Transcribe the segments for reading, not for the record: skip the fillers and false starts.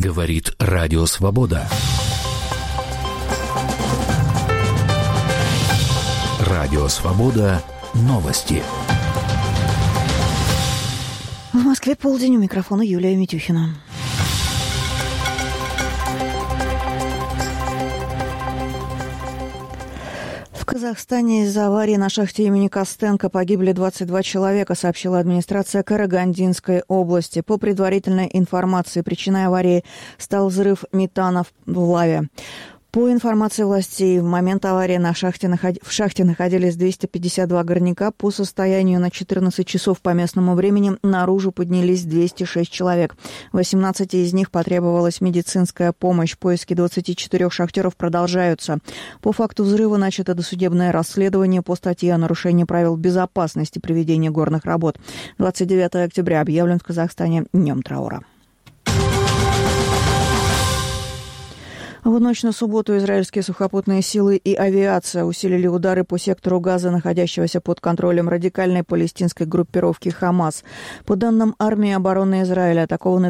Говорит Радио Свобода. Радио Свобода. Новости. В Москве полдень, у микрофона Юлия Митюхина. В Казахстане из-за аварии на шахте имени Костенко погибли 22 человека, сообщила администрация Карагандинской области. По предварительной информации, причиной аварии стал взрыв метана в лаве. По информации властей, в момент аварии в шахте находились 252 горняка. По состоянию на 14 часов по местному времени наружу поднялись 206 человек. 18 из них потребовалась медицинская помощь. Поиски 24 шахтеров продолжаются. По факту взрыва начато досудебное расследование по статье о нарушении правил безопасности при ведении горных работ. 29 октября объявлен в Казахстане днем траура. В ночь на субботу израильские сухопутные силы и авиация усилили удары по сектору Газа, находящегося под контролем радикальной палестинской группировки «Хамас». По данным армии обороны Израиля, атакованы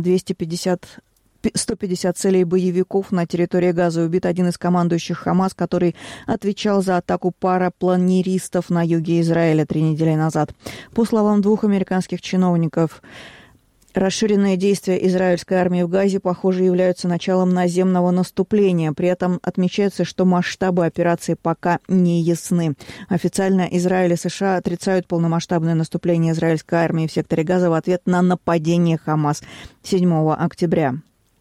150 целей боевиков на территории Газа. Убит один из командующих «Хамас», который отвечал за атаку парапланеристов на юге Израиля 3 недели назад. По словам двух американских чиновников, расширенные действия израильской армии в Газе, похоже, являются началом наземного наступления. При этом отмечается, что масштабы операции пока не ясны. Официально Израиль и США отрицают полномасштабное наступление израильской армии в секторе Газа в ответ на нападение Хамас 7 октября.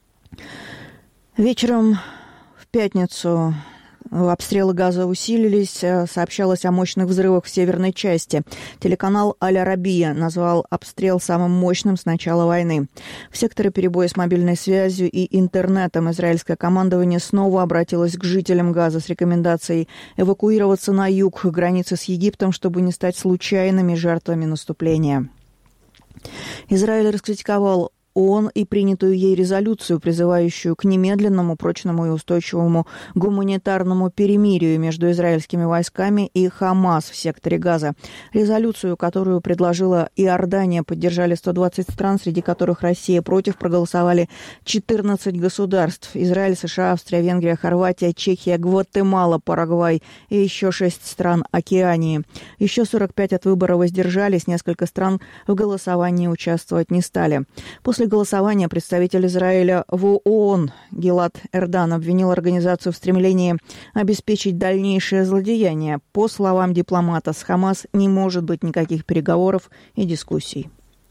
Вечером в пятницу обстрелы Газа усилились, сообщалось о мощных взрывах в северной части. Телеканал «Аль-Арабия» назвал обстрел самым мощным с начала войны. В секторе перебоя с мобильной связью и интернетом израильское командование снова обратилось к жителям Газа с рекомендацией эвакуироваться на юг к границе с Египтом, чтобы не стать случайными жертвами наступления. Израиль раскритиковал ООН и принятую ей резолюцию, призывающую к немедленному, прочному и устойчивому гуманитарному перемирию между израильскими войсками и Хамас в секторе Газа. Резолюцию, которую предложила Иордания, поддержали 120 стран, среди которых Россия против, проголосовали 14 государств. Израиль, США, Австрия, Венгрия, Хорватия, Чехия, Гватемала, Парагвай и еще 6 стран Океании. Еще 45 от выбора воздержались, несколько стран в голосовании участвовать не стали. После голосования представитель Израиля в ООН Гилад Эрдан обвинил организацию в стремлении обеспечить дальнейшее злодеяние. По словам дипломата, с Хамас не может быть никаких переговоров и дискуссий.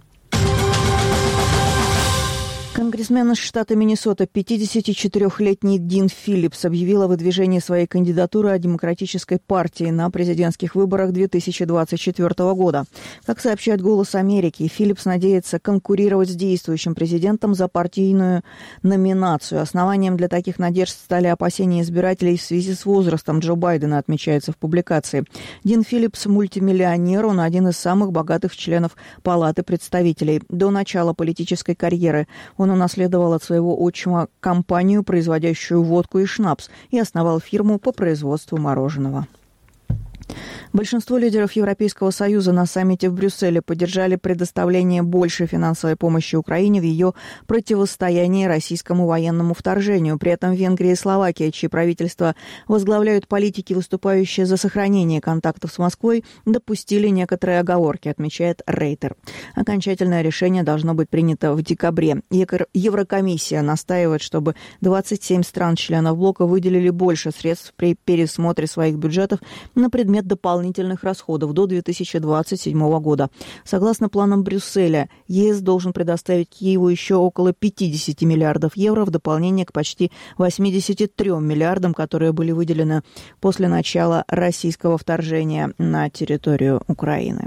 Конгрессмен из штата Миннесота, 54-летний Дин Филлипс, объявил о выдвижении своей кандидатуры от Демократической партии на президентских выборах 2024 года. Как сообщает «Голос Америки», Филлипс надеется конкурировать с действующим президентом за партийную номинацию. Основанием для таких надежд стали опасения избирателей в связи с возрастом Джо Байдена, отмечается в публикации. Дин Филлипс – мультимиллионер, он один из самых богатых членов Палаты представителей. До начала политической карьеры он унаследовал от своего отчима компанию, производящую водку и шнапс, и основал фирму по производству мороженого. Большинство лидеров Европейского Союза на саммите в Брюсселе поддержали предоставление большей финансовой помощи Украине в ее противостоянии российскому военному вторжению. При этом Венгрия и Словакия, чьи правительства возглавляют политики, выступающие за сохранение контактов с Москвой, допустили некоторые оговорки, отмечает Рейтер. Окончательное решение должно быть принято в декабре. Еврокомиссия настаивает, чтобы 27 стран-членов блока выделили больше средств при пересмотре своих бюджетов на предмет дополнительных расходов до 2027 года. Согласно планам Брюсселя, ЕС должен предоставить Киеву еще около 50 миллиардов евро в дополнение к почти 83 миллиардам, которые были выделены после начала российского вторжения на территорию Украины.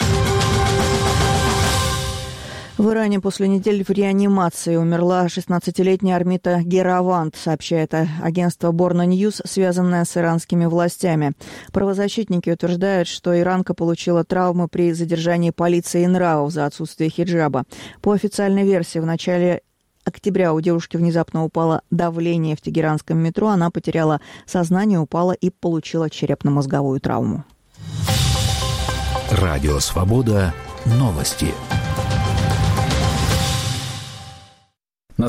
В Иране после недель в реанимации умерла 16-летняя Армита Гераванд, сообщает агентство Борна Ньюс, связанное с иранскими властями. Правозащитники утверждают, что иранка получила травмы при задержании полиции нравов за отсутствие хиджаба. По официальной версии, в начале октября у девушки внезапно упало давление в тегеранском метро, она потеряла сознание, упала и получила черепно-мозговую травму. Радио «Свобода». Новости.